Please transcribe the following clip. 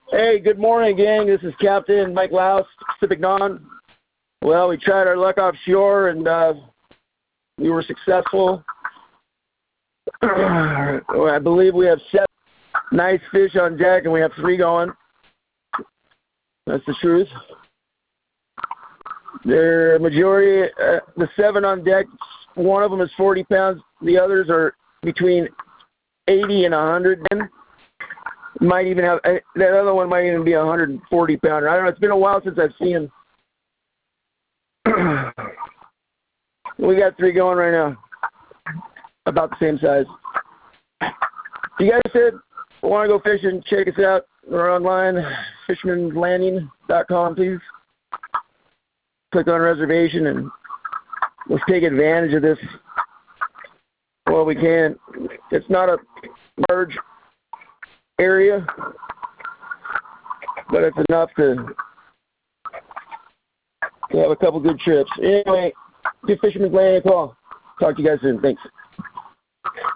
Hey, good morning, gang. This is Captain Mike Louse, Pacific Dawn. Well, we tried our luck offshore, and we were successful. I believe we have 7 nice fish on deck, and we have 3 going. That's the truth. The majority, the 7 on deck, one of them is 40 pounds. The others are between 80 and 100. Might even have that other one might even be 140 pounder. I don't know. It's been a while since I've seen him. We got 3 going right now, about the same size. You guys said want to go fishing? Check us out. We're online, fishermanlanding.com. Please click on reservation and let's take advantage of this while we can. It's not a large area, but it's enough to have a couple good trips. Anyway, give Fisherman's Landing a call. Talk to you guys soon. Thanks.